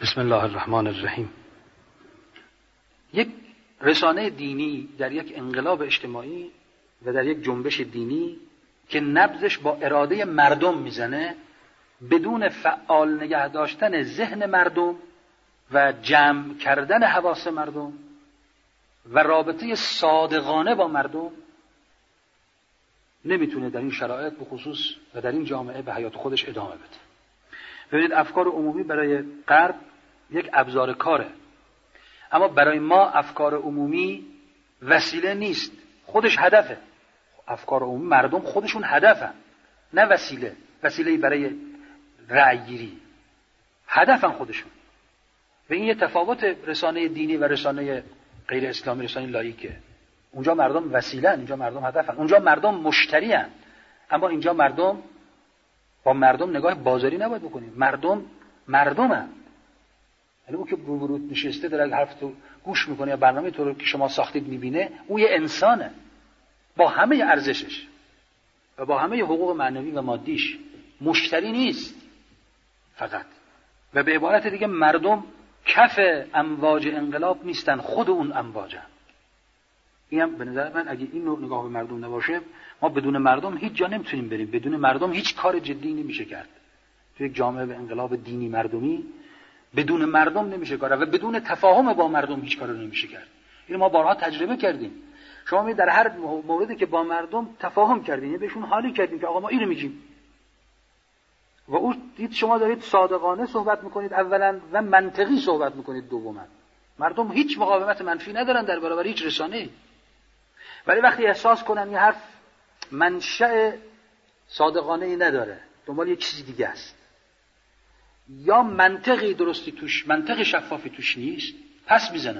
بسم الله الرحمن الرحیم. یک رسانه دینی در یک انقلاب اجتماعی و در یک جنبش دینی که نبضش با اراده مردم میزنه، بدون فعال نگه داشتن ذهن مردم و جمع کردن حواس مردم و رابطه صادقانه با مردم، نمیتونه در این شرایط به خصوص و در این جامعه به حیات خودش ادامه بده. ببینید، افکار عمومی برای غرب یک ابزار کاره، اما برای ما افکار عمومی وسیله نیست، خودش هدفه. افکار عمومی، مردم خودشون هدفن، نه وسیله. وسیله‌ای برای رأی گیری، هدفن خودشون. و این یه تفاوت رسانه دینی و رسانه غیر اسلامی، رسانه لاییکه. اونجا مردم وسیله‌ن، اینجا مردم هدفن. اونجا مردم مشتری‌ان، اما اینجا مردم با مردم نگاه بازاری نباید بکنیم. مردمن. یعنی اون که روبروت نشسته داره حرف تو گوش میکنه یا برنامه تو رو که شما ساختید میبینه، اون یه انسانه با همه ارزشش و با همه حقوق معنوی و مادیش، مشتری نیست فقط. و به عبارت دیگه مردم کف امواج انقلاب نیستن، خود اون امواجن. اینم به نظر من اگه این نوع نگاه به مردم نباشه، ما بدون مردم هیچ جا نمیتونیم بریم. بدون مردم هیچ کار جدی نمیشه کرد. تو یک جامعه به انقلاب دینی مردمی بدون مردم نمیشه کار، و بدون تفاهم با مردم هیچ کاری نمیشه کرد. اینو ما بارها تجربه کردیم. شما می در هر موردی که با مردم تفاهم کردین، یعنی بهشون حالی کردین که آقا ما اینو میگیم، و او دید شما دارید صادقانه صحبت میکنید اولا و منطقی صحبت میکنید دوما. مردم هیچ مقاومت منفی ندارن در برابر هیچ رسانه‌ای، ولی وقتی احساس کنن این حرف منشأ صادقانه‌ای نداره، دنبال یه چیزی دیگه است، یا منطقی درستی توش، منطق شفافی توش نیست، پس میزنن.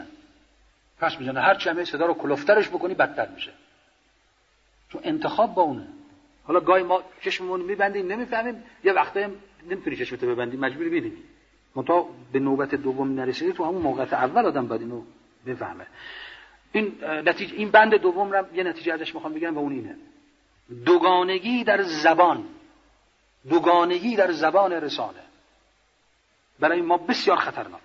هر چی همه صدا رو کلفترش بکنی بدتر میشه، چون انتخاب با اونه. حالا گاهی ما چشممون میبندیم نمیفهمیم، یه وقتایی نمیتونی چشمتو ببندی، مجبوری ببینی. منتها به نوبت دوم نرسیدی، تو همون موقعیت اول آدم باید اینو بفهمه. این بند دوم رو یه نتیجه ازش میخوام بگم و اون اینه: دوگانگی در زبان رسانه برای ما بسیار خطرناکه.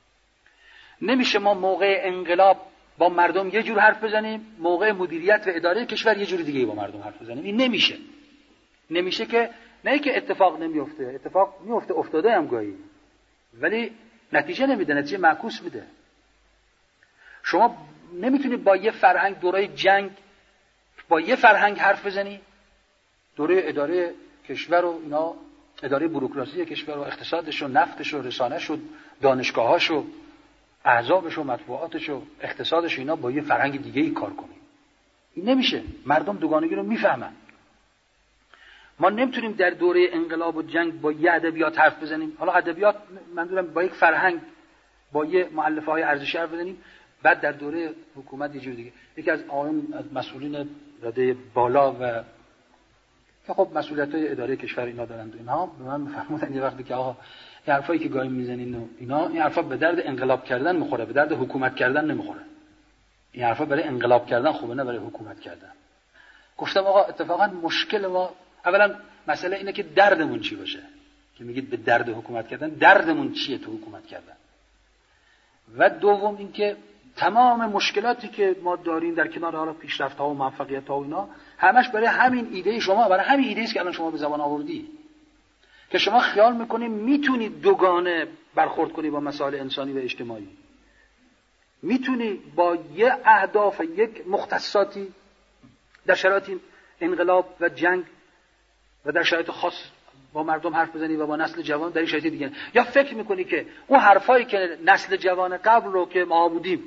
نمیشه ما موقع انقلاب با مردم یه جور حرف بزنیم، موقع مدیریت و اداره کشور یه جور دیگه با مردم حرف بزنیم. این نمیشه که نه که اتفاق نمیفته، اتفاق میفته، افتاده هم گاهی، ولی نتیجه نمیده، نتیجه معکوس میده. شما نمیتونی با یه فرهنگ دوره جنگ با یه فرهنگ حرف بزنی، دوره اداره کشور و اینا، اداره بوروکراسی کشور و اقتصادش و نفتش و رسانه‌ش و دانشگاه‌هاش و احزابش و مطبوعاتش و اقتصادش، اینا با یه فرهنگ دیگه‌ای کار کنیم. این نمیشه. مردم دوگانگی رو میفهمن. ما نمیتونیم در دوره انقلاب و جنگ با یه ادبیات حرف بزنیم. حالا ادبیات منظورم با یک فرهنگ، با یه مؤلفه‌های ارزشی حرف بزنیم، بعد در دوره حکومت یه جور دیگه. یکی از مسئولین رده بالا و که خب مسئولیت‌های اداره کشور اینا دارن، اینها به من فرمودن یه وقتی که آقا این حرفایی که گاهی میزنین و اینا، این حرفا به درد انقلاب کردن میخوره، به درد حکومت کردن نمیخوره. این حرفا برای انقلاب کردن خوبه، نه برای حکومت کردن. گفتم آقا اتفاقا مشکل ما اولا مسئله اینه که دردمون چی باشه که میگید به درد حکومت کردن. دردمون چیه تو حکومت کردن؟ و دوم اینکه تمام مشکلاتی که ما داریم در کنار حالا پیشرفت‌ها و موفقیت‌ها و اینا، همش برای همین ایده شما، برای همین ایده است که الان شما به زبان آوردی، که شما خیال میکنی میتونی دوگانه برخورد کنی با مسائل انسانی و اجتماعی، میتونی با یه اهداف، یک مختصاتی در شرایط انقلاب و جنگ و در شرایط خاص با مردم حرف بزنی و با نسل جوان در این شرایط دیگه. یا فکر میکنی که اون حرفایی که نسل جوان قبل رو که ما بودیم،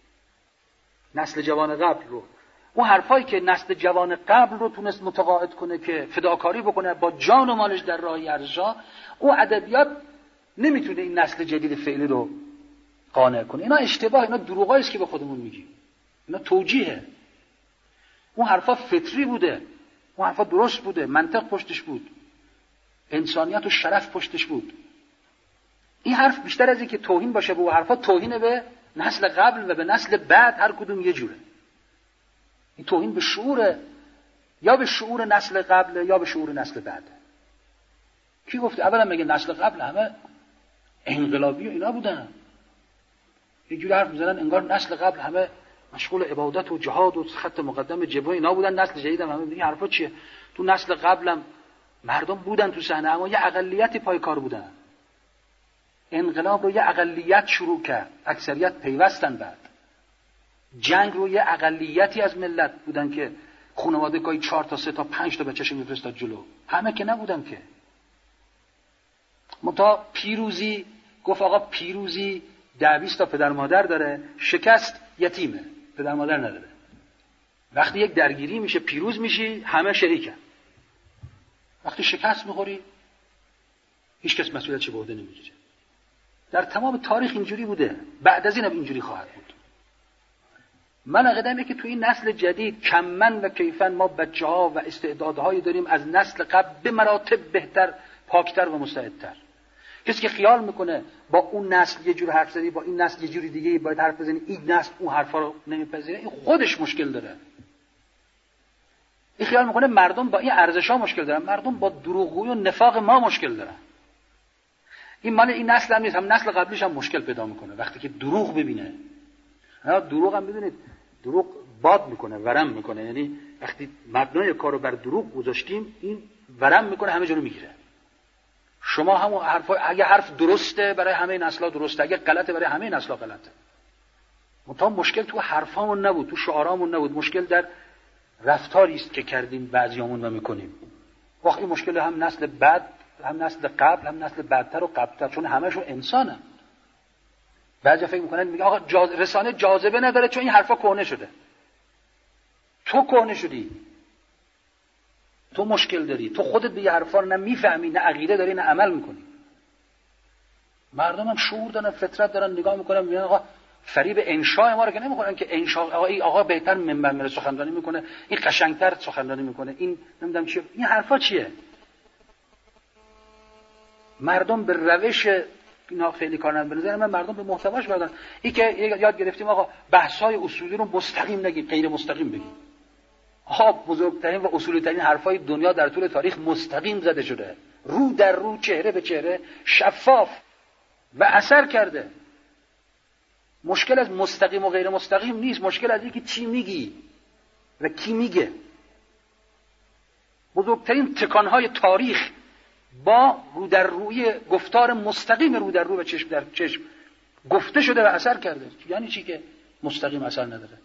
نسل جوان قبل رو، اون حرفایی که نسل جوان قبل رو تونست متقاعد کنه که فداکاری بکنه با جان و مالش در راه ارزش‌ها، اون ادبیات نمیتونه این نسل جدید فعلی رو قانع کنه. اینا اشتباه، اینا دروغایی است که به خودمون میگیم. اینا توجیهه. اون حرفا فطری بوده، اون حرفا درست بوده، منطق پشتش بود، انسانیت و شرف پشتش بود. این حرف بیشتر از این که توهین باشه به اون حرفا، توهین به نسل قبل و به نسل بعد، هر کدوم یه جوره. این توهین به شعوره، یا به شعور نسل قبل یا به شعور نسل بعد. کی گفته؟ اولا میگه نسل قبل همه انقلابی و اینا بودن. یه جوری حرف میزنن انگار نسل قبل همه مشغول عبادت و جهاد و خط مقدم جبهه اینا بودن، نسل جدید هم همه این حرفا چیه؟ تو نسل قبلم مردم بودن تو صحنه، اما یه اقلیتی پایکار بودن. انقلاب رو یه اقلیت شروع کرد، اکثریت پیوستن. بعد جنگ رو یه اقلیتی از ملت بودن که خانواده گاهی 4 تا 3 تا 5 تا بچه‌ش میفرستاد جلو، همه که نبودن که. منتها پیروزی گفت آقا پیروزی 10-20 تا پدر مادر داره، شکست یتیمه، پدر مادر نداره. وقتی یک درگیری میشه پیروز میشی همه شریکن، وقتی شکست میخوری هیچ کس مسئولیتش به عهده نمیگیره. در تمام تاریخ اینجوری بوده، بعد از این هم اینجوری خواهد بود. من عقیده‌ام که تو این نسل جدید کمن و کیفن ما بچه‌ها و استعدادهایی داریم از نسل قبل به مراتب بهتر، پاکتر و مستعدتر. کسی که خیال میکنه با اون نسل یه جور حرف زدی، با این نسل یه جوری دیگه باید حرف بزنی، این نسل اون حرفا رو نمیپذیره، این خودش مشکل داره. این خیال میکنه مردم با این ارزش‌ها مشکل دارن، مردم با دروغگویی و نفاق ما مشکل دارن. این مال این نسل هم نیست، هم نسل قبلیش هم مشکل پیدا میکنه وقتی که دروغ ببینه. دروغ هم میدونید دروغ باد میکنه، ورم میکنه، یعنی وقتی مبنای کارو بر دروغ گذاشتیم این ورم میکنه، همه جا رو میگیره. شما همون اگه حرف درسته برای همه نسل‌ها درسته، اگه غلطه برای همه نسل‌ها غلطه. منتها مشکل تو حرفامون نبود، تو شعارامون نبود، مشکل در رفتاری است که کردیم بعضیامون و میکنیم. واقعا این مشکل هم نسل بعد، هم نسل قبل، هم نسل بعدتر و قبلتر، چون همه‌شون انسانن. بعضی فکر میکنن میگه آقا رسانه جاذبه نداره چون این حرفا کهنه شده. تو کهنه شدی، تو مشکل داری، تو خودت به این حرفا نه میفهمی، نه عقیده داری، نه عمل میکنی. مردم هم شعور دارن، فطرت دارن، نگاه میکنن میگن آقا فریب انشاء ما رو که نمیخورن که انشاء آقا بهتر منبر میره سخنرانی میکنه، این قشنگتر سخنرانی میکنه، این نمیدونم چیه، این حرفا چیه؟ مردم به روش اینا خیلی کار ندارن، به نظر من مردم به محتواش بردن. این که یاد گرفتیم آقا بحث‌های اصولی رو مستقیم نگید، غیر مستقیم بگید. آقا بزرگترین و اصولی ترین حرفای دنیا در طول تاریخ مستقیم زده شده، رو در رو، چهره به چهره، شفاف و اثر کرده. مشکل از مستقیم و غیر مستقیم نیست، مشکل از اینکه چی میگی و کی میگه. بزرگترین تکانهای تاریخ با رو در روی گفتار مستقیم، رو در رو و چشم در چشم گفته شده و اثر کرده. یعنی چی که مستقیم اثر نداره؟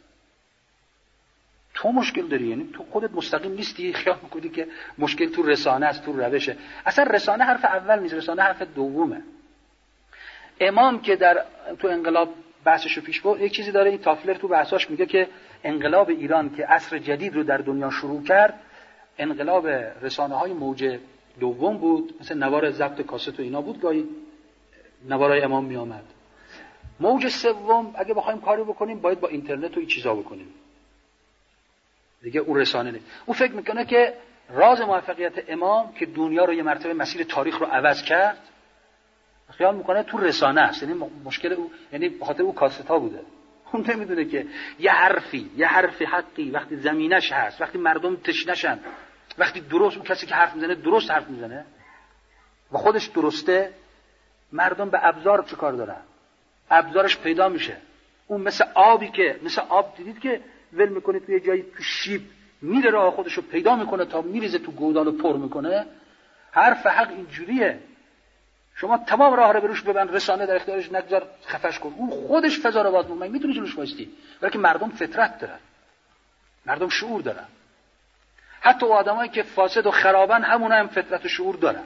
تو مشکل داری، یعنی تو خودت مستقیم نیستی، خیال میکنی که مشکل تو رسانه است، تو روشه. اصلا رسانه حرف اول نیست، رسانه حرف دومه. امام که تو انقلاب بحثشو پیش برد یک چیزی داره، این تافلر تو بحثاش میگه که انقلاب ایران که عصر جدید رو در دنیا شروع کرد، انقلاب رسانه‌های موج دوم بود، مثل نوار ضبط کاست و اینا بود، گاهی نوارای امام می آمد. موج سوم اگه بخوایم کاری بکنیم باید با اینترنت و این چیزا بکنیم دیگه، اون رسانه نیست. اون فکر میکنه که راز موفقیت امام که دنیا رو یه مرتبه مسیر تاریخ رو عوض کرد، خیال میکنه تو رسانه است. یعنی مشکل او، یعنی به خاطر او کاست ها بوده. اون نمیدونه که یه حرفی حقی وقتی زمینش هست، وقتی مردم تشنشن، وقتی درست اون کسی که حرف میزنه درست حرف میزنه و خودش درسته، مردم به ابزار چه کار دارن؟ ابزارش پیدا میشه. اون مثل آبی که، مثل آب دیدید که ول میکنه توی جایی تو شیب، میره راه خودشو پیدا میکنه تا میریزه تو گودال و پر میکنه. حرف حق اینجوریه. شما تمام راه رو بروش ببند، رسانه در اختیارش نگذار، خفش کن، اون خودش فضا رو باز میکنه، میتونی جلوش وایستی. ولی که مردم فطرت دارن، مردم شعور دارن. حتی آدمایی که فاسد و خرابن همونا هم فطرت و شعور دارن،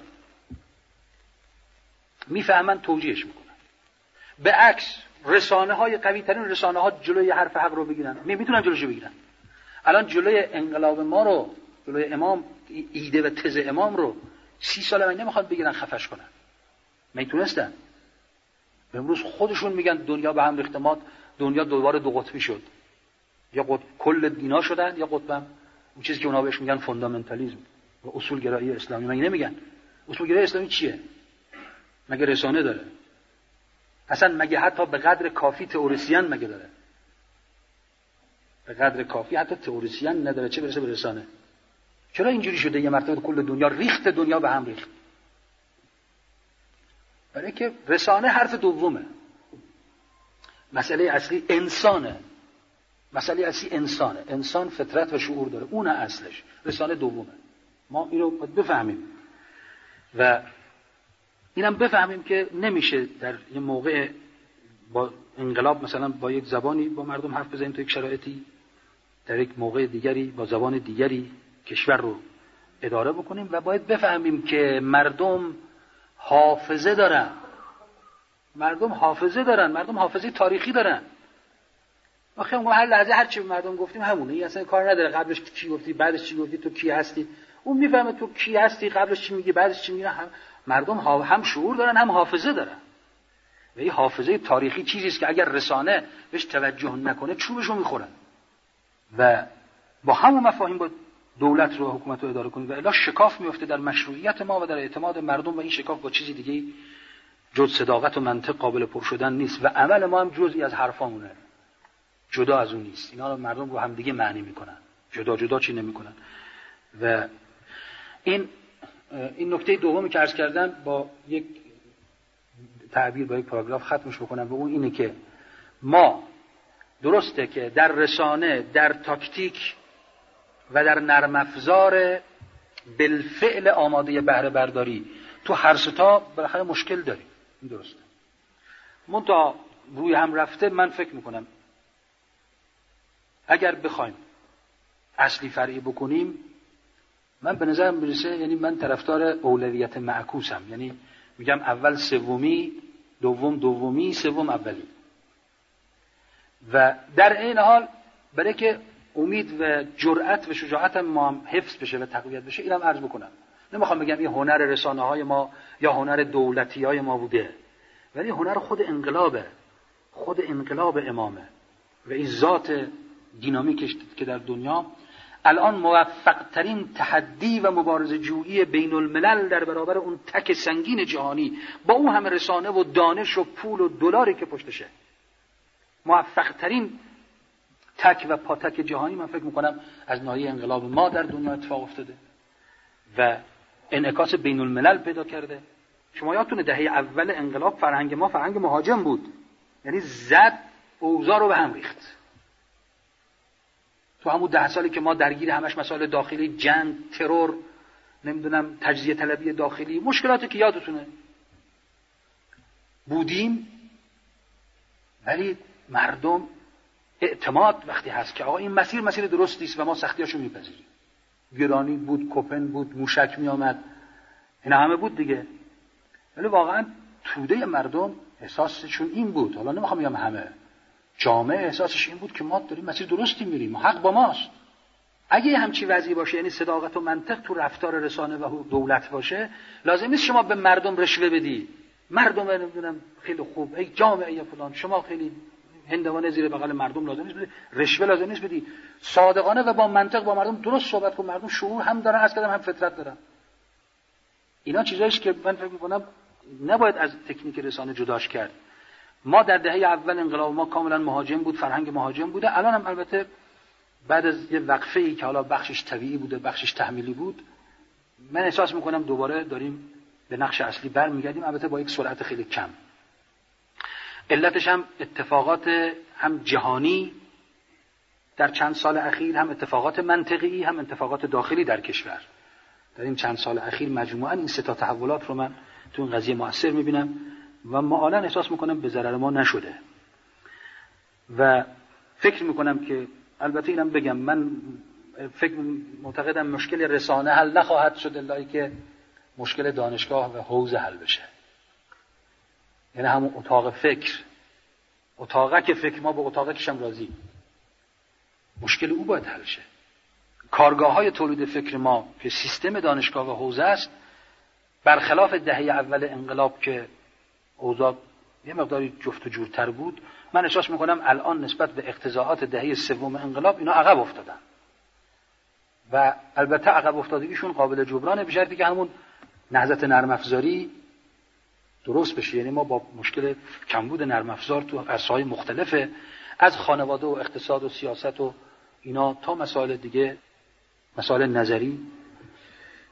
میفهمن، توجیهش میکنن. به عکس رسانه‌های قوی ترین رسانه‌ها جلوی حرف حق رو بگیرن، میتونن جلوشو بگیرن. الان جلوی انقلاب ما رو، جلوی امام، ایده و تز امام رو 30 سال من نمیخواد بگیرن خفش کنن. میتونستن. امروز خودشون میگن دنیا به هم ریخته، ما دنیا دوباره دو قطبی شد. یا قطب کل دینا شدن، یا قطبم اون چیزی که اونا بهش میگن فوندامنتالیسم و اصول گرایی اسلامی. مگه نمیگن اصول گرایی اسلامی چیه؟ مگه رسانه داره؟ اصلا مگه حتی به قدر کافی تئوریسین مگه داره؟ به قدر کافی حتی تئوریسین نداره، چه برسه به رسانه. چرا اینجوری شده یه مرتبه کل دنیا ریخت، دنیا به هم ریخت؟ برای که رسانه حرف دومه. مسئله اصلی انسانه. مسئله اصلی انسانه. انسان فطرت و شعور داره، اون اصلش. رسانه دومه. ما اینو باید بفهمیم و اینم بفهمیم که نمیشه در یه موقع با انقلاب مثلا با یک زبانی با مردم حرف بزنیم تو یک شرایطی، در یک موقع دیگری با زبان دیگری کشور رو اداره بکنیم و باید بفهمیم که مردم حافظه دارن. مردم حافظه تاریخی دارن. آخه ما هر لحظه هر چی به مردم گفتیم همونه. این اصلا کار نداره قبلش چی گفتی، بعدش چی گفتی، تو کی هستی. اون میفهمه تو کی هستی، قبلش چی میگی، بعدش چی میگی. مردم هم شعور دارن هم حافظه دارن. و این حافظه تاریخی چیزی است که اگر رسانه بهش توجه نکنه چوبشو میخورن. و با همون مفاهیم با دولت رو حکومت رو اداره کنید و الا شکاف میفته در مشروعیت ما و در اعتماد مردم و این شکاف با چیزی دیگه جز صداقت و منطق قابل پر شدن نیست و عمل ما هم جزئی از حرفامونه، جدا از اون نیست. اینا رو مردم رو هم دیگه معنی میکنن، جدا چی نمیکنن. و این نکته دومی که عرض کردم با یک تعبیر با یک پاراگراف ختمش بکنم و اون اینه که ما درسته که در رسانه، در تاکتیک و در نرم افزار بالفعل آماده بهره برداری تو هر ستا بالاخره مشکل داریم. این درسته. منتها روی هم رفته من فکر میکنم اگر بخوایم اصلی فرعی بکنیم، من به نظرم برسه، یعنی من طرفدار اولویت معکوسم. یعنی میگم اول سومی، دومی، سوم اولی. و در این حال برای که امید و جرأت و شجاعت ما هم حفظ بشه و تقویت بشه، اینم عرض بکنم. نمیخوام بگم این هنر رسانه های ما یا هنر دولتی های ما بوده، ولی هنر خود انقلابه، خود انقلاب امامه و این ذات دینامیکش که در دنیا الان موفق ترین تحدی و مبارزه جویی بین الملل در برابر اون تک سنگین جهانی با اون همه رسانه و دانش و پول و دلاری که پشتشه، موفق ترین تک و پاتک جهانی من فکر میکنم از ناحیه انقلاب ما در دنیا اتفاق افتاده و انعکاس بین الملل پیدا کرده. شما یادتونه دهه اول انقلاب فرهنگ ما فرهنگ مهاجم بود، یعنی زد اوضاع رو به هم ریخت. تو همون 10 سالی که ما درگیر همش مسائل داخلی، جنگ، ترور، نمیدونم تجزیه طلبی داخلی، مشکلاتی که یادتونه بودیم، ولی مردم اعتماد وقتی هست که آقا این مسیر درستی است و ما سختیاشو میپذیریم. گرانی بود، کپن بود، موشک میآمد، اینا همه بود دیگه. ولی واقعا توده مردم احساسشون این بود، حالا نمیخوام بگم همه، جامعه احساسش این بود که ما داریم مسیر درستی میریم، حق با ماست. اگه همچی وضعی باشه، یعنی صداقت و منطق تو رفتار رسانه و دولت باشه، لازم نیست شما به مردم رشوه بدی. مردم نمیدونم خیلی خوب، ای جامعه یا فلان، شما خیلی هندوانه زیر بغل مردم لازم نیست بدی، رشوه لازم نیست بدی. صادقانه و با منطق با مردم درست صحبت کن. مردم شعور هم دارن، از کدام هم فطرت دارن. اینا چیزاییه که من فکر می‌کنم نباید از تکنیک رسانه جداش کرد. ما در دهه اول انقلاب ما کاملا مهاجم بود، فرهنگ مهاجم بوده. الان هم البته بعد از یه وقفه‌ای که حالا بخشش طبیعی بوده، بخشش تحمیلی بود، من احساس می‌کنم دوباره داریم به نقش اصلی برمیگردیم، البته با یک سرعت خیلی کم. علتش هم اتفاقات هم جهانی در چند سال اخیر، هم اتفاقات منطقی، هم اتفاقات داخلی در کشور. در این چند سال اخیر مجموعاً این سه تا تحولات رو من تو این قضیه مؤثر می‌بینم و معالاً احساس می‌کنم به ضرر ما نشده. و فکر می‌کنم که البته اینم بگم، من معتقدم مشکل رسانه حل نخواهد شد الا که مشکل دانشگاه و حوزه حل بشه. یعنی همون اتاق فکر، اتاقک فکر، ما به اتاقکش هم راضی، مشکل او باید حل شه. کارگاه‌های تولید فکر ما که سیستم دانشگاه و حوزه است، برخلاف دهه اول انقلاب که اوضاع یه مقداری جفت و جورتر بود، من احساس میکنم الان نسبت به اقتضاعات دهه سوم انقلاب اینا عقب افتادن و البته عقب افتادگیشون قابل جبرانه به شرطی که همون نهضت نرم افزاری درست بشه. یعنی ما با مشکل کمبود نرم افزار تو عرصه‌های مختلف، از خانواده و اقتصاد و سیاست و اینا تا مسائل دیگه، مسائل نظری،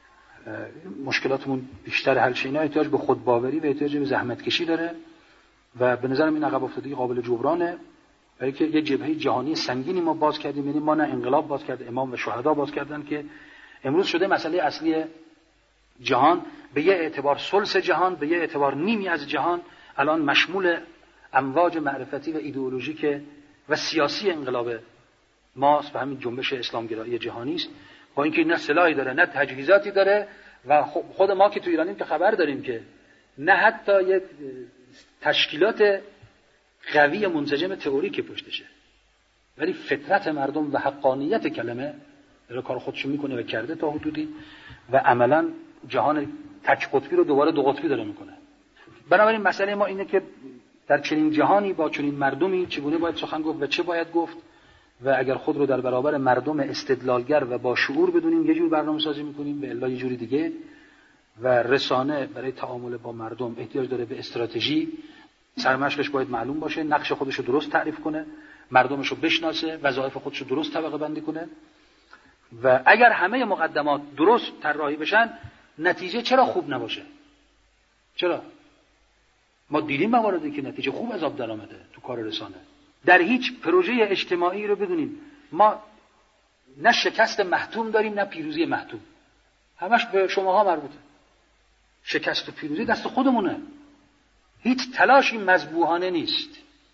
مشکلاتمون بیشتر حل شه. اینا احتیاج به خودباوری و احتیاج به زحمت کشی داره و به نظرم این عقب افتادگی قابل جبرانه، برای که یه جبهه جهانی سنگینی ما باز کردیم. یعنی ما نه انقلاب باز کرد، امام و شهدا باز کردن که امروز شده مسئله اصلی جهان، به یه اعتبار ثلث جهان، به یه اعتبار نیمی از جهان الان مشمول امواج معرفتی و ایدئولوژیک و سیاسی انقلاب ماست و همین جنبش اسلامگرایی جهانی است. با اینکه نه سلاحی داره نه تجهیزاتی داره و خود ما که تو ایرانیم که خبر داریم که نه حتی یک تشکیلات قوی منسجم تئوریک پشتشه، ولی فطرت مردم و حقانیت کلمه داره کار خودشو میکنه و کرده تا حدودی و عملا جهان تک قطبی رو دوباره دو قطبی داره میکنه. بنابراین مسئله ما اینه که در چنین جهانی با چنین مردمی چگونه باید سخن گفت و چه باید گفت و اگر خود رو در برابر مردم استدلالگر و با شعور بدونیم یه جور برنامه‌سازی میکنیم، به الا یه جوری دیگه. و رسانه برای تعامل با مردم احتیاج داره به استراتژی، سرمشقش باید معلوم باشه، نقش خودش رو درست تعریف کنه، مردمش رو بشناسه، وظایف خودش رو درست طبقه بندی کنه و اگر همه مقدمات درست طراحی بشن نتیجه چرا خوب نباشه؟ چرا؟ ما دیدیم مواردی که نتیجه خوب از آب در آمده تو کار رسانه. در هیچ پروژه اجتماعی رو بدونیم ما نه شکست محتوم داریم نه پیروزی محتوم، همش به شماها مربوطه. شکست و پیروزی دست خودمونه، هیچ تلاشی مذبوحانه نیست.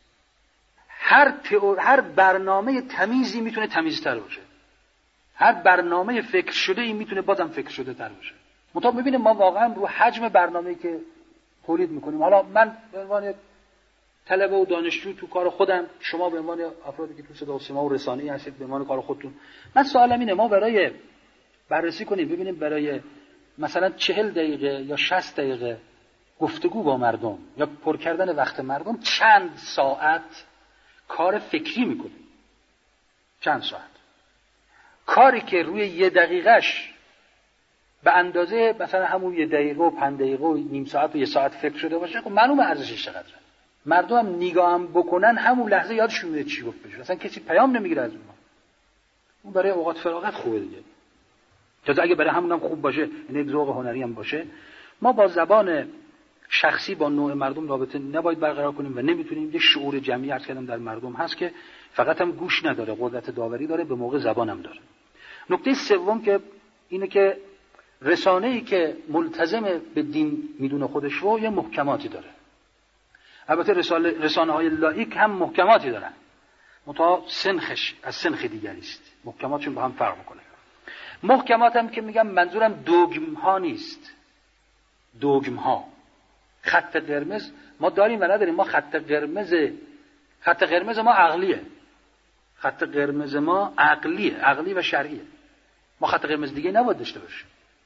هر برنامه تمیزی میتونه تمیزتر باشه، هر برنامه فکر شده ای میتونه بازم فکر شده تر باشه. مطابق ببینیم ما واقعا رو حجم برنامه‌ای که تولید میکنیم، حالا من به عنوان طلبه و دانشجو تو کار خودم، شما به عنوان افرادی که تو صدا و سیما و رسانه‌ای هستید به عنوان کار خودتون، من سوالم اینه ما برای بررسی کنیم ببینیم برای مثلا 40 دقیقه یا 60 دقیقه گفتگو با مردم یا پر کردن وقت مردم چند ساعت کار فکری میکنیم. چند ساعت کاری که روی 1 دقیقهش به اندازه مثلا همون 1 دقیقه و 5 دقیقه و نیم ساعت و 1 ساعت فکر شده باشه، خب معلومه ارزشش چقدره. مردم هم نگاهم بکنن همون لحظه یادشون میاد چی گفت بشه، اصلا کسی پیام نمیگیره از اون برای اوقات فراغت خوبه دیگه. جز اگه برای همون هم خوب باشه، یعنی یک ذوق هنری هم باشه. ما با زبان شخصی با نوع مردم رابطه نباید برقرار کنیم و نمیتونیم. یه شعور جمعی عرض کردم در مردم هست که فقط هم گوش نداره، قدرت داوری داره، به موقع زبان هم داره. نکته سوم که اینه که رسانه‌ای که ملتزم به دین میدونه خودش رو یه محکماتی داره. البته رسانه‌های لایک هم محکماتی دارن، منتها سنخش از سنخ دیگری است، محکماتشون با هم فرق میکنه. محکمات هم که میگم منظورم دوگم ها نیست. دوگم ها، خط قرمز ما داریم و نداریم. ما خط قرمز ما عقلیه، خط قرمز ما عقلیه، عقلی و شرعیه. ما خط قرمز دیگه نباید داشته باشیم.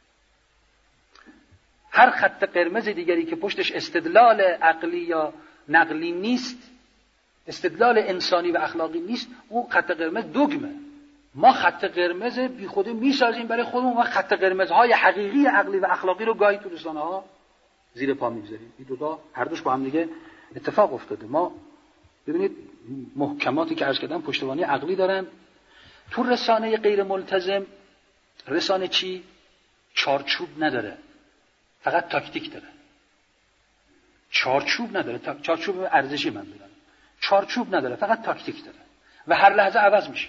هر خط قرمز دیگری که پشتش استدلال عقلی یا نقلی نیست، استدلال انسانی و اخلاقی نیست، اون خط قرمز دوگمه. ما خط قرمز بی خوده میسازیم برای خودمون و خط قرمزهای حقیقی عقلی و اخلاقی رو گاهی تو رسانه‌ها زیر پا می‌ذاریم. این دو تا هر دوش با هم دیگه اتفاق افتاده. ما ببینید محکماتی که عرض کردم پشتوانه عقلی دارن. تو رسانه غیر ملتزم، رسانه چی؟ چارچوب نداره، فقط تاکتیک داره. چارچوب نداره، چارچوب ارزشی منظورم. چارچوب نداره، فقط تاکتیک داره و هر لحظه عوض میشه.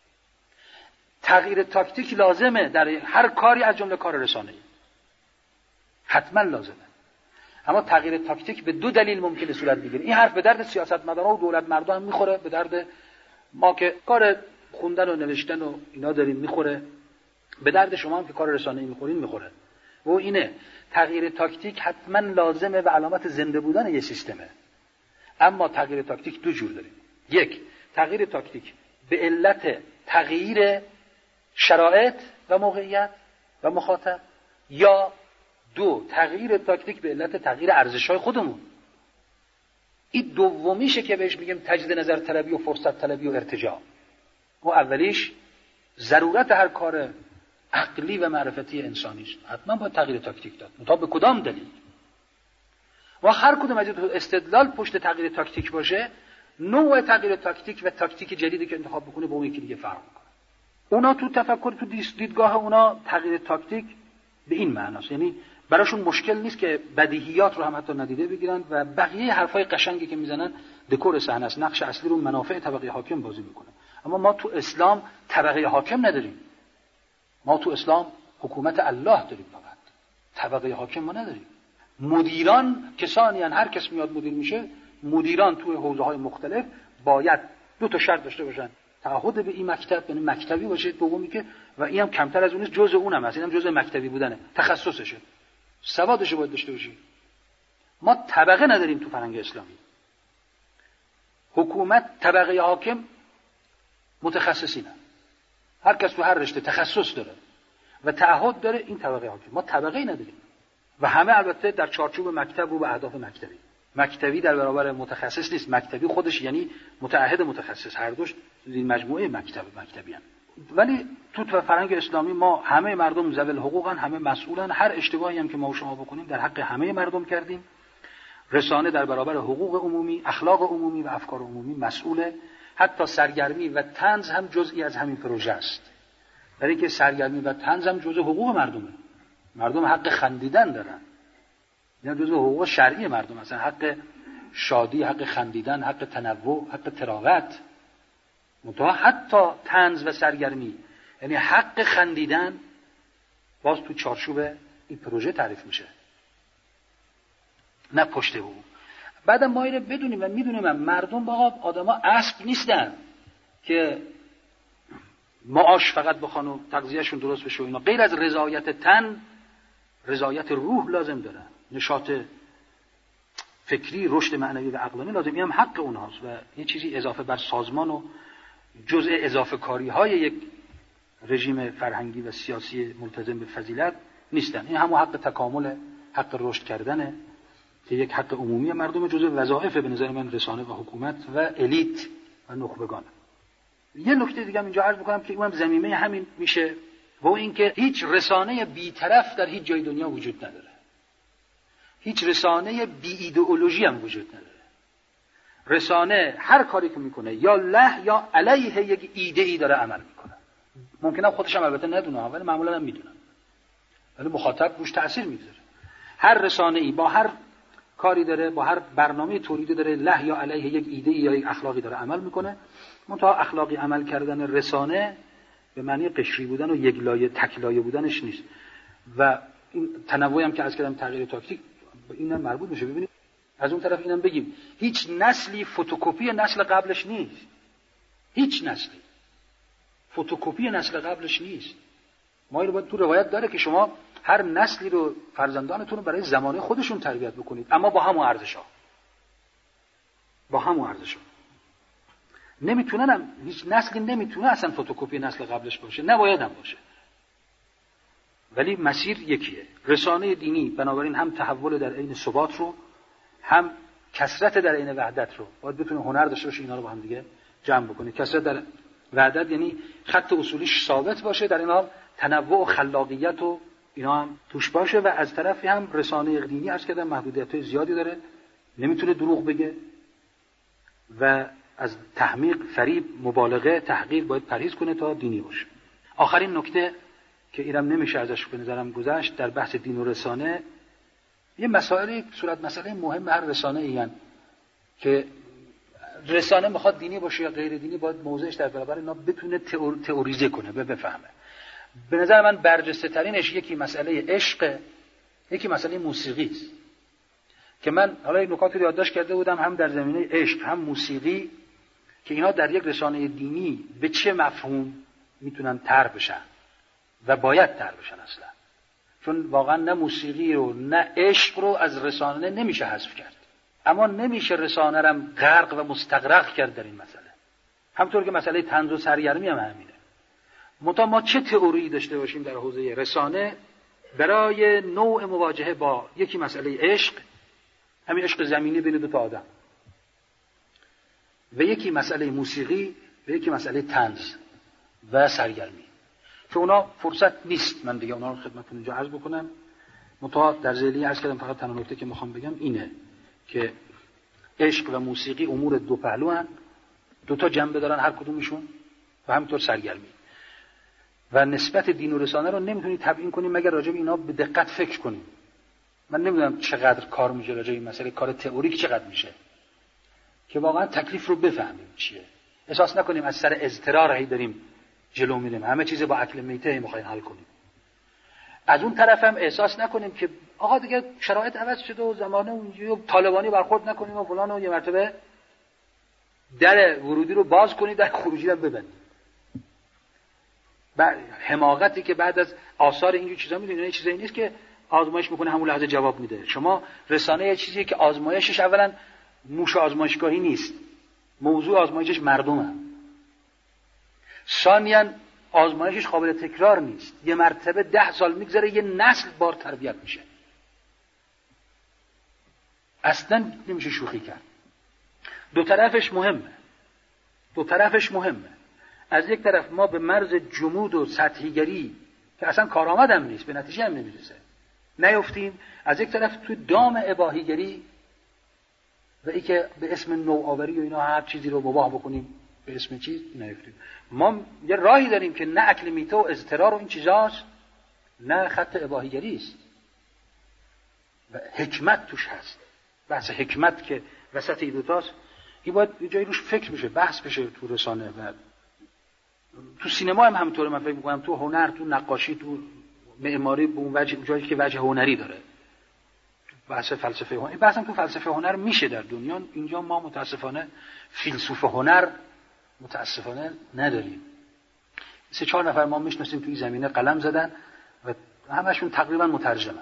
تغییر تاکتیک لازمه در هر کاری از جمله کار رسانه‌ای، حتما لازمه. اما تغییر تاکتیک به 2 دلیل ممکنه صورت بگیره. این حرف به درد سیاستمدارا و دولت مردم هم میخوره، به درد ما که کار خوندن و نوشتن و اینا داریم میخوره، به درد شما هم که کار رسانه‌ای میخورین میخوره. و اینه تغییر تاکتیک حتما لازمه و علامت زنده بودن یه سیستمه. اما تغییر تاکتیک 2 جور داریم. 1 تغییر تاکتیک به علت تغییر شرایط و موقعیت و مخاطب، یا 2 تغییر تاکتیک به علت تغییر ارزش‌های خودمون. این دومیشه که بهش میگیم تجدید نظر طلبی و فرصت طلبی و ارتجاع. و اولیش ضرورت هر کار عقلی و معرفتی انسانی است، حتما باید تغییر تاکتیک داد. منتها به کدام دلیل؟ و هر کدوم از این استدلال پشت تغییر تاکتیک باشه، نوع تغییر تاکتیک و تاکتیک جدیدی که انتخاب بکنه با اون یکی دیگه فرق میکنه. اونا تو تفکر، تو دیدگاه اونا تغییر تاکتیک به این معناست. یعنی براشون مشکل نیست که بدیهیات رو هم حتی ندیده بگیرن و بقیه حرفای قشنگی که میزنن دکور صحنه است، نقش اصلی رو منافع طبقه حاکم بازی میکنه. اما ما تو اسلام طبقه حاکم نداریم. ما تو اسلام حکومت الله داریم، فقط طبقه حاکم ما نداریم. مدیران کسانی هستند، هر کس میاد مدیر میشه. مدیران توی حوزه‌های مختلف باید 2 شرط داشته باشن: تعهد به این مکتب، یعنی مکتبی باشه، دومی که و این هم کمتر از اونست، جزء اونم هست، اینم جزء مکتبی بودنه، تخصصشه، سوادش باید داشته باشی. ما طبقه نداریم تو فرهنگ اسلامی. حکومت، طبقه حاکم متخصصینه، هر کس تو هر رشته تخصص داره و تعهد داره، این طبقه حاکم. ما طبقه‌ای نداریم و همه البته در چارچوب مکتب رو به اهداف مکتبی. مکتبی در برابر متخصص نیست، مکتبی خودش یعنی متعهد متخصص، هر دوش این مجموعه مکتبی هم. ولی تو فرهنگ اسلامی ما همه مردم ذوی الحقوقن، همه مسئولن. هر اشتباهی هم که ما و شما بکنیم در حق همه مردم کردیم. رسانه در برابر حقوق عمومی، اخلاق عمومی و افکار عمومی مسئوله. حتی سرگرمی و طنز هم جزئی از همین پروژه است. برای اینکه سرگرمی و طنز هم جزء حقوق مردمه. مردم حق خندیدن دارن. اینا جزء حقوق شرعی مردم هستن. حق شادی، حق خندیدن، حق تنوع، حق تراوت. منتها حتی طنز و سرگرمی، یعنی حق خندیدن، باز تو چارچوب این پروژه تعریف میشه، نه پشت حقوق. بعدم ما اینو بدونیم و میدونیم مردم با آدما اسب نیستن که معاش فقط بخوان و تغذیه‌شون درست بشه و اینا. غیر از رضایت تن، رضایت روح لازم دارن، نشاط فکری، رشد معنوی و عقلانی لازم. این هم حق اونهاست و یه چیزی اضافه بر سازمان و جزء اضافه کاری های یک رژیم فرهنگی و سیاسی ملتزم به فضیلت نیستن. این همون حق تکامل، حق رشد کردنه که یک حق عمومی مردم، جزء وظایف به نظر من رسانه و حکومت و الیت و نخبگان. یه نکته دیگه هم اینجا عرض می‌کنم که اونم ضمیمه همین میشه، و این که هیچ رسانه بی‌طرف در هیچ جای دنیا وجود نداره. هیچ رسانه بی ایدئولوژی هم وجود نداره. رسانه هر کاری که میکنه یا له یا علیه یک ایده ای داره عمل میکنه. ممکنه خودش هم البته ندونه، ولی معمولا هم میدونه، ولی مخاطب روش تأثیر میذاره. هر رسانه ای با هر کاری داره، با هر برنامه تولیدی داره له یا علیه یک ایده یا یک اخلاقی داره عمل میکنه. منتها اخلاقی عمل کردن رسانه به معنی قشری بودن و یک لایه تک لایه بودنش نیست. و این تنوعی هم که از کردم تغییر تاکتیک اینم مربوط میشه. ببینید از اون طرف اینم بگیم هیچ نسلی فتوکپی نسل قبلش نیست. هیچ نسلی فتوکپی نسل قبلش نیست. ما اینو باید تو روایت داره که شما هر نسلی رو فرزندانتون رو برای زمانه خودشون تربیت بکنید، اما با همون ارزش‌ها. با همون ارزش‌ها. نمیتونن، هیچ نسلی نمیتونه اصلا فتوکپی نسل قبلش باشه، نباید هم باشه. ولی مسیر یکیه. رسانه دینی بنابراین هم تحول در عین ثبات رو، هم کثرت در عین وحدت رو باید بتونه هنر داشته باشه، اینا رو با هم دیگه جمع بکنه. کثرت در وحدت یعنی خط اصولیش ثابت باشه، در این حال تنوع و خلاقیت و اینا هم توش باشه، و از طرفی هم رسانه دینی عرض کردم محدودیت‌های زیادی داره، نمیتونه دروغ بگه و از تحمیق، فریب، مبالغه، تحقیر باید پرهیز کنه تا دینی باشه. آخرین نکته که اینم نمیشه ازش به نظرم گذشت در بحث دین و رسانه، یه مسائلی صورت مسئله مهم هر رسانه ایان که رسانه میخواد دینی باشه یا غیر دینی، باید موضعش در برابر اینا بتونه تئوریزه کنه، بفهمه. به نظر من برجسته ترینش یکی مسئله عشق، یکی مسئله موسیقی است که من حالا این نکات رو یادداشت کرده بودم، هم در زمینه عشق هم موسیقی، که اینا در یک رسانه دینی به چه مفهوم میتونن طرح بشن و باید طرح بشن اصلا. چون واقعا نه موسیقی رو نه عشق رو از رسانه نمیشه حذف کرد، اما نمیشه رسانه رو غرق و مستغرق کرد در این مسئله. همطور که مسئله طنز و سرگرمی هم همینه. منتها ما چه تئوری داشته باشیم در حوزه رسانه برای نوع مواجهه با یکی مسئله عشق، همین عشق زمینی بین دو تا آدم، و یکی مسئله موسیقی و یکی مسئله طنز و سرگرمی، که اونا فرصت نیست من دیگه اونا رو خدمتتون اینجا عرض بکنم. منتها در ذیلی عرض کردم، فقط تنها نکته که میخوام بگم اینه که عشق و موسیقی امور دو پهلو هن، دو تا جنبه دارن هر کدومشون، و همینطور سرگرمی. و نسبت دین و رسانه رو نمیتونی تبیین کنی مگر راجع به اینا به دقت فکر کنی. من نمیدونم چقدر کار میشه راجع به این مسئله، کار تئوریک چقدر میشه که واقعا تکلیف رو بفهمیم چیه. احساس نکنیم از سر اضطرار هی داریم جلو میریم، همه چیز با عقل میته میخوایم حل کنیم. از اون طرف هم احساس نکنیم که آقا دیگه شرایط عوض شده و زمانه اونجوری طالبانی برخورد نکنیم و فلان و یه مرتبه در ورودی رو باز کنید، در خروجی رو ببندید. حماقتی که بعد از آثار اینجور چیزا میدونید این چیزایی نیست که آزمایش میکنه همون لحظه جواب میده. شما رسانه یه چیزیه که آزمایشش اولا موش آزمایشگاهی نیست، موضوع آزمایشش مردمه. ثانیاً آزمایشش قابل تکرار نیست، یه مرتبه 10 سال میگذره یه نسل بار تربیت میشه. اصلا نمیشه شوخی کرد. دو طرفش مهمه. از یک طرف ما به مرز جمود و سطحیگری که اصلا کارآمد هم نیست، به نتیجه هم نمیرسه، نیفتیم. از یک طرف تو دام اباحیگری و ای که به اسم نوآوری و اینا هر چیزی رو مباح بکنیم به اسم چیز نیفتیم. ما یه راهی داریم که نه اکل میته و اضطرار و این چیزاست، نه خط اباحیگری است و حکمت توش هست. بحث حکمت که وسط این دوتاست، این باید یه جایی روش فکر بشه، بحث بشه تو رسانه و تو سینما هم همینطوره. من فکر می‌کنم تو هنر، تو نقاشی، تو معماری به اون وجه جایی که وجه هنری داره. بحث فلسفه هنر، این بحث هم تو فلسفه هنر میشه در دنیا. اینجا ما متاسفانه فیلسوف هنر متاسفانه نداریم. 3-4 نفر ما میشناسیم تو این زمینه قلم زدن و همشون تقریبا مترجمن.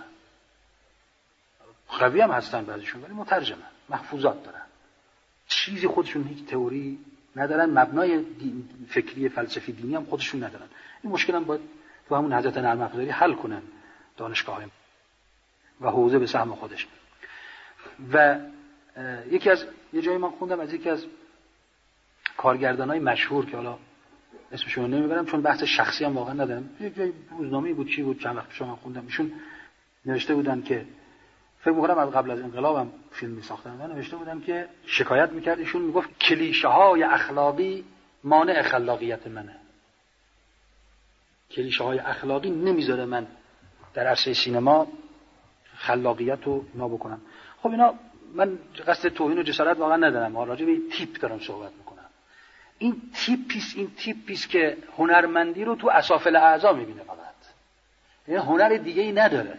قوی هم هستن بعضیشون ولی مترجمن، محفوظات دارن. چیزی خودشون هیچ تئوری ندارن، مبنای فکری فلسفی دینی هم خودشون ندارن. این مشکل هم باید تو همون حضرت نرم افزاری حل کنن دانشگاه و حوزه به سهم خودش. و یه جایی من خوندم از یکی از کارگردانای مشهور که حالا اسمشون رو نمیبرم چون بحث شخصی هم واقعا ندارم، یه جای روزنامه‌ای بود چی بود چند وقت پیش من خوندم، ایشون نوشته بودن که فکر می‌کنم از قبل از انقلابم فیلم می‌ساختن و نوشته بودن که شکایت می‌کرد، ایشون میگفت کلیشه‌های اخلاقی مانع خلاقیت منه. کلیشه‌های اخلاقی نمیذاره من در عرصه سینما خلاقیت رو اینا بکنم. خب اینا من قصد توهین و جسارت واقعا ندارم، راجع به تیپ دارم صحبت می‌کنم. این تیپیست که هنرمندی رو تو اسافل اعضا می‌بینه فقط. یعنی هنر دیگه‌ای نداره.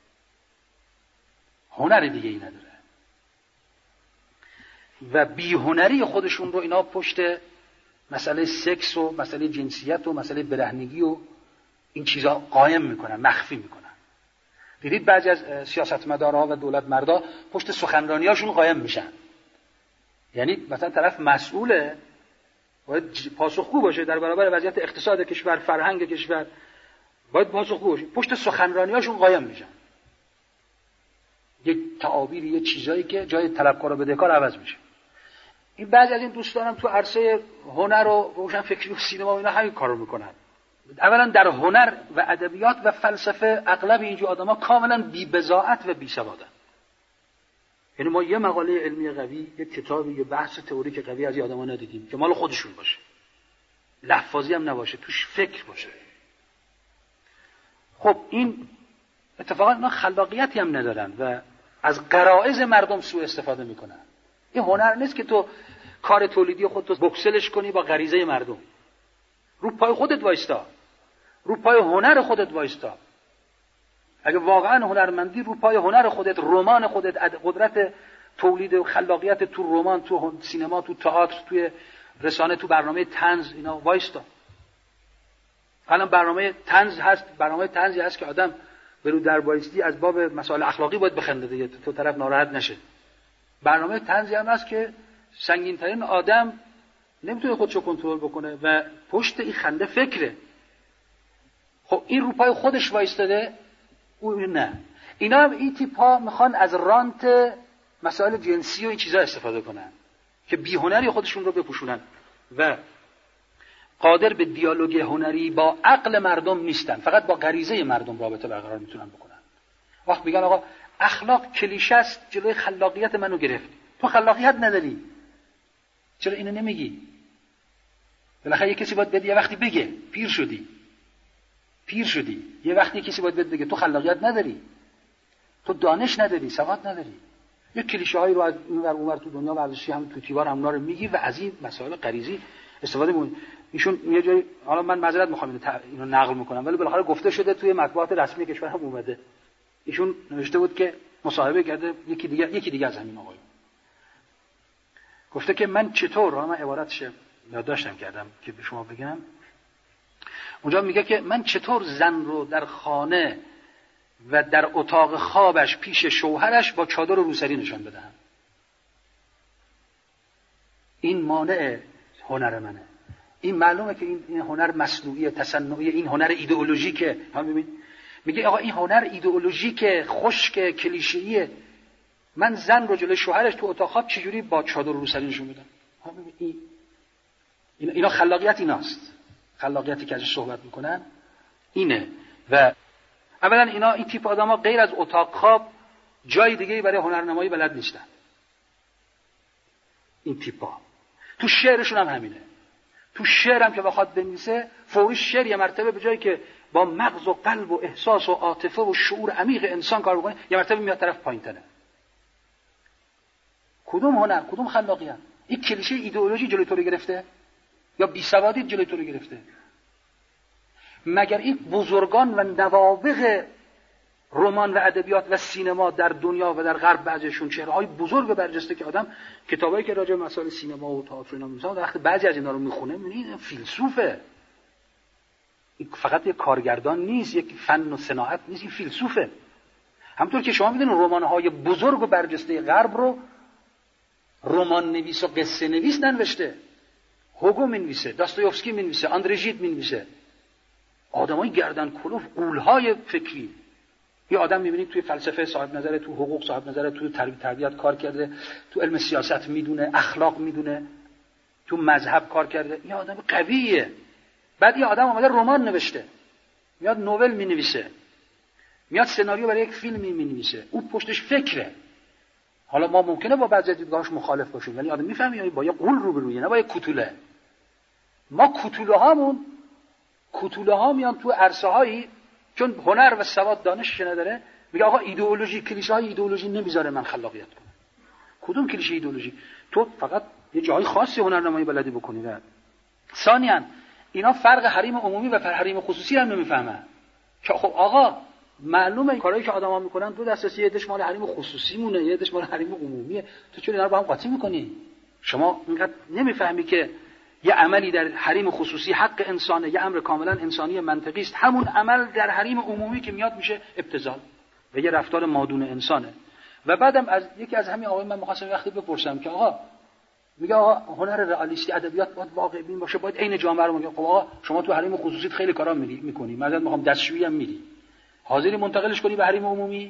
و بی‌هنری خودشون رو اینا پشت مسئله سکس و مسئله جنسیت و مسئله برهنگی و این چیزا قایم میکنن، مخفی میکنن. دیدید بعضی از سیاستمدارها و دولت مردا پشت سخنرانیاشون قایم میشن. یعنی مثلا طرف مسئوله، باید پاسخگو باشه در برابر وضعیت اقتصاد کشور، فرهنگ کشور، باید پاسخگو باشه، پشت سخنرانیاشون قایم میشن. یک تعابیری، یه چیزایی که جای طلبکار و بدهکار عوض میشه. این بعضی از این دوستانم تو عرصه هنر و روشن فکری و سینما و اینا همین کارو میکنن. اولا در هنر و ادبیات و فلسفه اغلب اینجور آدما کاملا بی‌بضاعت و بی‌سوادن. یعنی ما یه مقاله علمی قوی، یه کتابی، یه بحث تئوریک قوی از این آدما ندیدیم که مال خودشون باشه، لفاظی هم نباشه، توش فکر باشه. خب این اتفاقا اینا خلاقیتی هم ندارن و از غرایز مردم سوء استفاده میکنن. این هنر نیست که تو کار تولیدی خودت بکسلش کنی با غریزه مردم. رو پای خودت وایستا، رو پای هنر خودت وایستا. اگه واقعا هنرمندی رو پای هنر خودت، رمان خودت، قدرت تولید و خلاقیت تو رمان، تو سینما، تو تئاتر، تو رسانه، تو برنامه طنز اینا وایستا. الان برنامه طنز هست، برنامه طنزی هست که آدم برو در وایستی از باب مسائل اخلاقی باید بخنده دیگه، تو طرف ناراحت نشه. برنامه طنزی هم هست که سنگین‌ترین آدم نمیتونه خودشو کنترل بکنه و پشت این خنده فکره. خب این رو پای خودش وایستاده، اون نه. اینا هم این تیپ‌ها میخوان از رانت مسائل جنسی و این چیزا استفاده کنن که بی‌هنری خودشون رو بپوشونن و قادر به دیالوگ هنری با عقل مردم نیستن، فقط با غریزه مردم رابطه برقرار میتونن بکنن. وقت میگن آقا اخلاق کلیشه است، جلوی خلاقیت منو گرفت. تو خلاقیت نداری، چرا اینو نمیگی؟ بالاخره یه کسی باید بده یه وقتی بگه، پیر شدی. پیر شدی، یه وقتی کسی باید بهت بگه تو خلاقیت نداری، تو دانش نداری، سواد نداری. یه کلیشه‌هایی رو از اینور اونور تو دنیا ورزشی هم تو تیوار هم اونا رو میگی و از این مسائل غریزی استفاده می‌کنی. ایشون یه جایی، حالا من معذرت می‌خوام اینو نقل می‌کنم، ولی بالاخره گفته شده توی مطبوعات رسمی کشور هم اومده. ایشون نوشته بود که مصاحبه کرده یکی دیگه از همین آقایون. گفته که من چطور، من عبارتش یادداشتم کردم که به شما بگم. اونجا میگه که من چطور زن رو در خانه و در اتاق خوابش پیش شوهرش با چادر و روسری نشان بدهم. این مانع هنر منه. این معلومه که این هنر مصنوعی، تصنعی، این هنر ایدئولوژیکه. هم ببین میگه آقا این هنر ایدئولوژیکه، خشک، کلیشه‌ایه. من زن رو جلوی شوهرش تو اتاق خواب چجوری با چادر و روسری نشون بدم؟ هم ببین اینا خلاقیت، ایناست. خلاقیتی که ازش صحبت میکنن اینه. و اولا اینا، این تیپ آدما غیر از اتاق خواب جای دیگه‌ای برای هنرنمایی بلد نیستن. این تیپا تو شعرشون هم همینه. تو شعر هم که بخواد بنویسه، فوری شعر یه مرتبه به جایی که با مغز و قلب و احساس و عاطفه و شعور عمیق انسان کار بکنه، یه مرتبه میاد طرف پایین‌تره. کدوم هنر، کدوم خلاقیت؟ این کلیشه ایدئولوژی جلوی تو رو گرفته یا بیسوادی جلوی تو رو گرفته؟ مگر این بزرگان و نوابغ رمان و ادبیات و سینما در دنیا و در غرب بعضیشون چهره‌های بزرگ برجسته که آدم کتابایی که راجع به مسائل سینما و تئاتر اینا می‌نویسن، وقتی بعضی از اینا رو می‌خونه می‌بینی فیلسوفه. این فقط یک کارگردان نیست، یک فن و صناعت نیست، این فیلسوفه. همونطور که شما می‌دونید رمان‌های بزرگ و برجسته غرب رو رمان نویس و قصه نویس ننوشته. هوگو می‌نویسه، داستایوفسکی می‌نویسه، آندره ژید می‌نویسه. آدمای گردن کلوف، غول‌های فکری. یه آدم می‌بینید توی فلسفه صاحب نظره، تو حقوق صاحب نظره، تو تربیت کار کرده، تو علم سیاست میدونه، اخلاق میدونه، تو مذهب کار کرده. یه آدم قویه. بعد یه آدم اومده رمان نوشته، میاد نوول مینویسه، میاد سناریو برای یک فیلم مینویسه. اون پشتش فکره. حالا ما ممکنه با بعضی دیدگاهاش مخالف باشیم، ولی آدم میفهمه یعنی با یه غول روبرویه، نه با یه کوتوله. ما کوتوله ها میان تو عرصه‌هایی، چون هنر و سواد دانشش نداره، میگه آقا ایدئولوژی، کلیشه‌های ایدئولوژی نمیذاره من خلاقیت کنم. کدوم کلیشه ایدئولوژی؟ تو فقط یه جای خاصی هنرنمایی بلدی بکنی. نه. ثانیاً اینا فرق حریم عمومی و حریم خصوصی هم نمیفهمن. که خب آقا معلومه کارهایی که آدما میکنن دو دسته، یه عده‌اش مال حریم خصوصی مونه، یه عده‌اش مال حریم عمومیه. تو چرا اینا رو با هم قاطی میکنی؟ شما اینقدر نمیفهمی که یه عملی در حریم خصوصی حق انسانه، یه امر کاملا انسانی منطقی است. همون عمل در حریم عمومی که میاد میشه ابتذال و یه رفتار مادون انسانه. و بعدم از یکی از همین آقای من می‌خواستم وقتی بپرسم که آقا میگه آقا هنر رئالیستی، ادبیات باید واقع بین باشه، باید عین جامعه رو. میگه خب آقا شما تو حریم خصوصیت خیلی کارا میکنی، مثلا میخوام دستشویی هم میدی، حاضری منتقلش کنی به حریم عمومی؟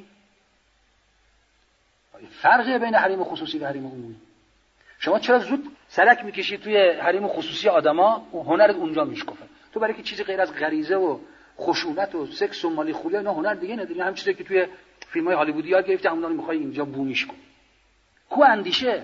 فرقی بین حریم خصوصی و حریم عمومی. شما چرا زود سرک میکشی توی حریم خصوصی آدما، هنرت اونجا میشکفه؟ تو برای که چیزی غیر از غریزه و خشونت و سکس و مالی خوری اینا هنر دیگه نداری. هم چیزی که توی فیلم‌های هالیوودی یاد گرفتی همون رو میخوای اینجا بومیش کنی. کو اندیشه،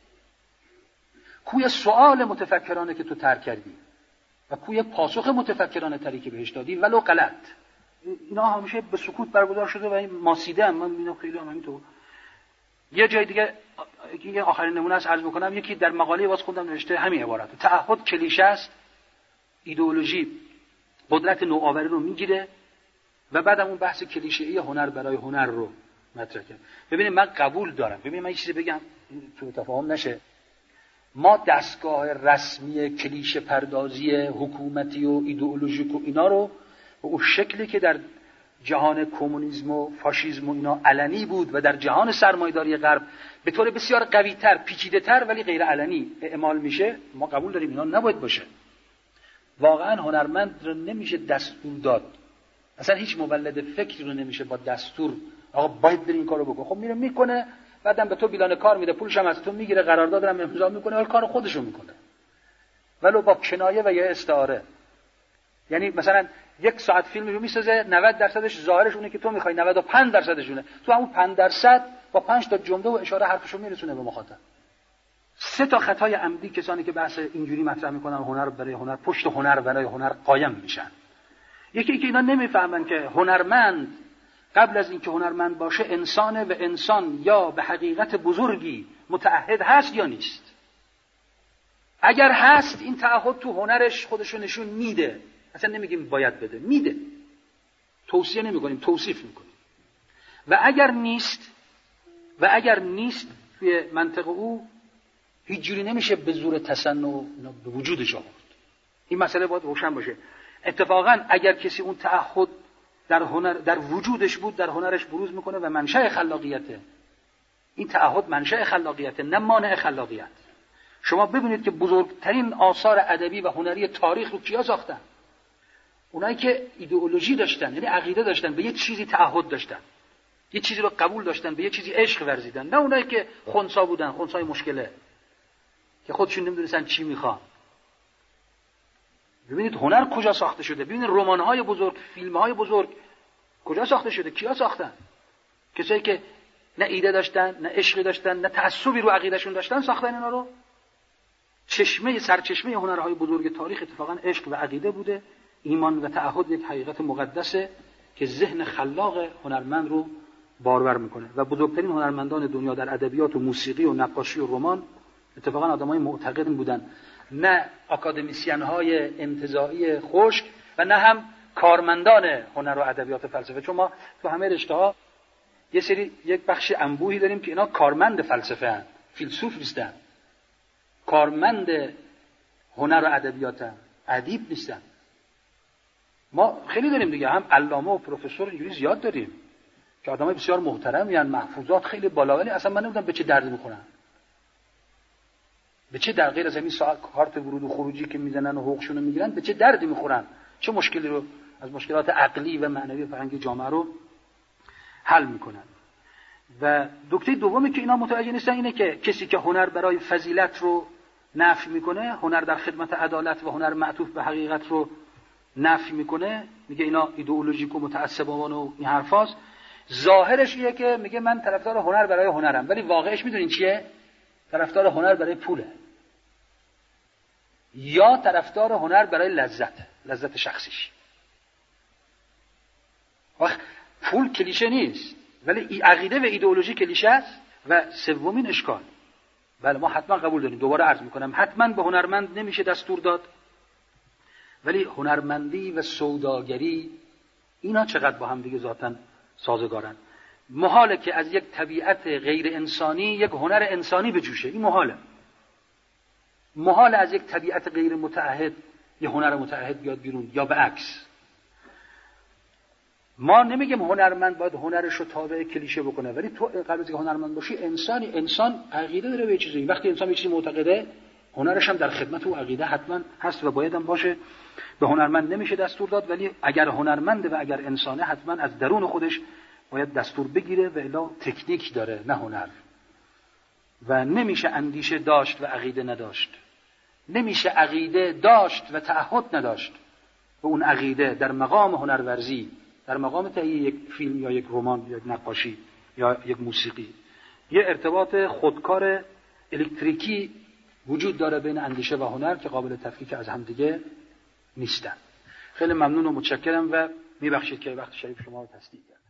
کوی سوال متفکرانه که تو ترک کردی و کوی پاسخ متفکرانه تری که بهش دادی ولو غلط. اینا همیشه به سکوت برگزار شده و این ماسیده هم من میبینم خیلی هم همینطور. یه جای دیگه یه آخرین نمونه است عرض می‌کنم، یکی در مقاله واسه خودم نوشته همین عبارت: تعهد کلیشه است، ایدئولوژی قدرت نوآوری رو میگیره و بعدم اون بحث کلیشه‌ای هنر برای هنر رو مطرح کرد. ببینید من قبول دارم، ببینید من یه چیزی بگم تو تفاهم نشه، ما دستگاه رسمی کلیشه پردازی حکومتی و ایدئولوژیک و اینا رو به اون شکلی که در جهان کمونیسم و فاشیسم و اینا علنی بود و در جهان سرمایه‌داری غرب به طور بسیار قوی‌تر، پیچیده‌تر ولی غیر علنی اعمال میشه، ما قبول داریم اینا نباید باشه. واقعا هنرمند رو نمیشه دستور داد، اصلا هیچ مولد فکری رو نمیشه با دستور آقا باید بری این کارو بکن. خب میره میکنه، بعدم به تو بیلان کار میده، پولش هم از تو میگیره، قرارداد هم امضا میکنه، ولی کار خودشو میکنه ولو با کنایه و یا استعاره. یعنی مثلا 1 ساعت فیلم رو میسازه، 90% ظاهرش اونه که تو میخوای، 95% اونه. تو همون 5% با 5 تا جمله و اشاره حرفشو میرسونه به مخاطب. 3 تا خطای عمدی کسانی که بحث اینجوری مطرح میکنن هنر برای هنر، پشت هنر برای هنر قایم میشن. یکی که اینا نمیفهمن که هنرمند قبل از اینکه هنرمند باشه انسانه و انسان یا به حقیقت بزرگی متعهد هست یا نیست. اگر هست این تعهد تو هنرش خودشو نشون میده. اصلا نمیگیم باید بده، میده. توصیه نمیکنیم، توصیف میکنیم. و اگر نیست توی منطق او هیچ جوری نمیشه به زور تصنع به وجودش آورد. این مسئله باید روشن باشه. اتفاقا اگر کسی اون تعهد در وجودش بود، در هنرش بروز میکنه و منشأ خلاقیته. این تعهد منشأ خلاقیته، نه مانع خلاقیت. شما ببینید که بزرگترین آثار ادبی و هنری تاریخ رو کیا ساختن؟ اونایی که ایدئولوژی داشتن، یعنی عقیده داشتن، به یه چیزی تعهد داشتن، یه چیزی رو قبول داشتن، به یه چیزی عشق ورزیدن. نه اونایی که خنثی بودن، خنثای مشکله که خودشون نمیدونستن چی میخوان. ببینید هنر کجا ساخته شده، ببینید رمان‌های بزرگ، فیلم‌های بزرگ کجا ساخته شده، کیا ساختن؟ کسایی که نه ایده داشتن، نه عشقی داشتن، نه تعصبی رو عقیدهشون داشتن ساختن اینا رو. سرچشمه هنرهای بزرگ تاریخ اتفاقا عشق و عقیده بوده. ایمان و تعهد یک حقیقت مقدسه که ذهن خلاق هنرمند رو بارور میکنه. و بزرگترین هنرمندان دنیا در ادبیات و موسیقی و نقاشی و رمان اتفاقا آدمای معتقد بودن، نه آکادمیسین-های انتزاعی خشک و نه هم کارمندان هنر و ادبیات و فلسفه. چون ما تو همه رشته‌ها یک بخش انبوهی داریم که اینا کارمند فلسفه هستند، فیلسوف نیستن، کارمند هنر و ادبیات هستند، ادیب نیستن. ما خیلی داریم دیگه، هم علامه و پروفسور اینجوری زیاد داریم که آدمای بسیار محترمی ان، محفوظات خیلی بالا، ولی اصلا من نمیدونم به چه دردی میخورن. به چه در غیر از همین کارت ورود و خروجی که میزنن و حقوقشون رو میگیرن، به چه دردی میخورن؟ چه مشکلی رو از مشکلات عقلی و معنوی فرهنگی جامعه رو حل میکنن؟ و نکته دومی که اینا متوجه نیستن اینه که کسی که هنر برای فضیلت رو نفی میکنه، هنر در خدمت عدالت و هنر معطوف به حقیقت رو نفی میکنه، میگه اینا ایدئولوژیک و متعصبانه و این حرفاست. ظاهرش اینه که میگه من طرفدار هنر برای هنرم، ولی واقعش میدونین چیه؟ طرفدار هنر برای پوله، یا طرفدار هنر برای لذت شخصیش. وقت پول کلیشه نیست، ولی عقیده و ایدئولوژی کلیشه است. و سومین اشکال، بله ما حتما قبول داریم، دوباره عرض میکنم، حتما به هنرمند نمیشه دستور داد، ولی هنرمندی و سوداگری اینا چقدر با هم دیگه ذاتاً سازگارن. محاله که از یک طبیعت غیر انسانی یک هنر انسانی بجوشه، این محاله از یک طبیعت غیر متعهد یه هنر متعهد بیاد بیرون، یا به عکس. ما نمیگیم هنرمند باید هنرش رو تابع کلیشه بکنه، ولی تو قبل از اینکه هنرمند باشی انسانی، انسان عقیده داره به چیزی. وقتی انسان به چیزی معتقده، هنرش هم در خدمت او عقیده حتما هست و باید هم باشه. به هنرمند نمیشه دستور داد، ولی اگر هنرمنده و اگر انسانه حتما از درون خودش باید دستور بگیره، و الا تکنیک داره نه هنر. و نمیشه اندیشه داشت و عقیده نداشت، نمیشه عقیده داشت و تعهد نداشت و اون عقیده در مقام هنرورزی، در مقام تهیه یک فیلم یا یک رمان یا یک نقاشی یا یک موسیقی، یه ارتباط خودکار الکتریکی وجود داره بین اندیشه و هنر که قابل تفکیک از هم دیگه نیستن. خیلی ممنون و متشکرم و میبخشید که وقت شریف شما رو تصدیق کردم.